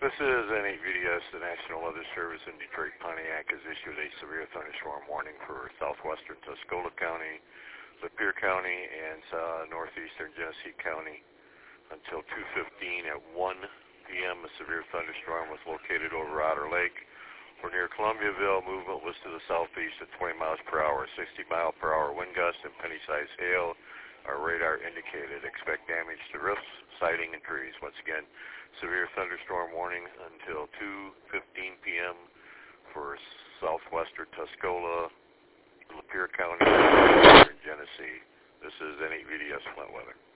This is N8VDS, the National Weather Service in Detroit, Pontiac has issued a severe thunderstorm warning for southwestern Tuscola County, Lapeer County, and northeastern Genesee County until 2:15. At 1 p.m., a severe thunderstorm was located over Otter Lake. We're near Columbiaville. Movement was to the southeast at 20 miles per hour, 60-mile-per-hour wind gusts, and penny-sized hail. Our radar indicated. Expect damage to roofs, siding, and trees. Once again, severe thunderstorm warning until 2:15 p.m. for southwestern Tuscola, Lapeer County, and Genesee. This is N8VDS Flint Weather.